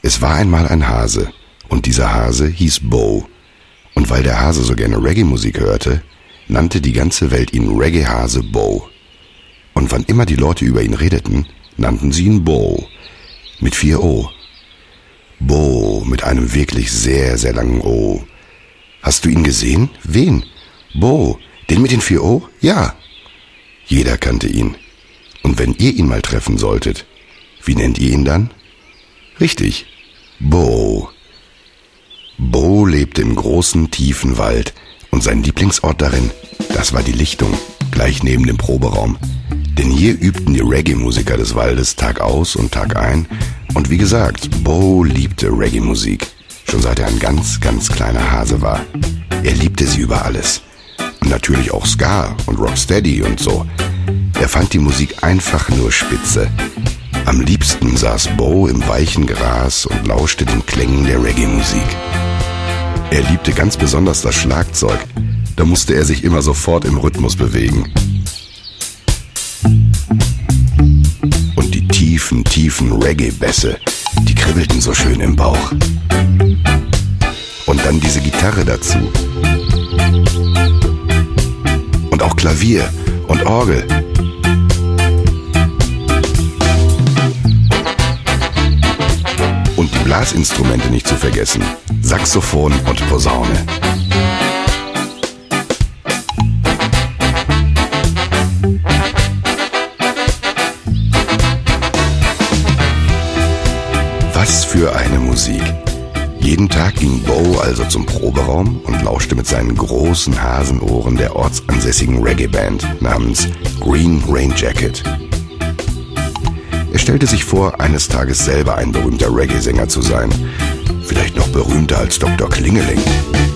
Es war einmal ein Hase, und dieser Hase hieß Bo. Und weil der Hase so gerne Reggae-Musik hörte, nannte die ganze Welt ihn Reggae-Hase Bo. Und wann immer die Leute über ihn redeten, nannten sie ihn Bo, mit 4 O. Bo, mit einem wirklich sehr, sehr langen O. Hast du ihn gesehen? Wen? Bo, den mit den 4 O? Ja. Jeder kannte ihn. Und wenn ihr ihn mal treffen solltet, wie nennt ihr ihn dann? Richtig, Bo. Bo lebte im großen, tiefen Wald und sein Lieblingsort darin, das war die Lichtung, gleich neben dem Proberaum. Denn hier übten die Reggae-Musiker des Waldes Tag aus und Tag ein. Und wie gesagt, Bo liebte Reggae-Musik, schon seit er ein ganz, ganz kleiner Hase war. Er liebte sie über alles. Und natürlich auch Ska und Rocksteady und so. Er fand die Musik einfach nur spitze. Am liebsten saß Bo im weichen Gras und lauschte den Klängen der Reggae-Musik. Er liebte ganz besonders das Schlagzeug. Da musste er sich immer sofort im Rhythmus bewegen. Und die tiefen, tiefen Reggae-Bässe, die kribbelten so schön im Bauch. Und dann diese Gitarre dazu. Und auch Klavier und Orgel. Und die Blasinstrumente nicht zu vergessen. Saxophon und Posaune. Was für eine Musik! Jeden Tag ging Bo also zum Proberaum und lauschte mit seinen großen Hasenohren der ortsansässigen Reggae-Band namens Green Rain Jacket. Er stellte sich vor, eines Tages selber ein berühmter Reggae-Sänger zu sein. Vielleicht noch berühmter als Dr. Klingeling.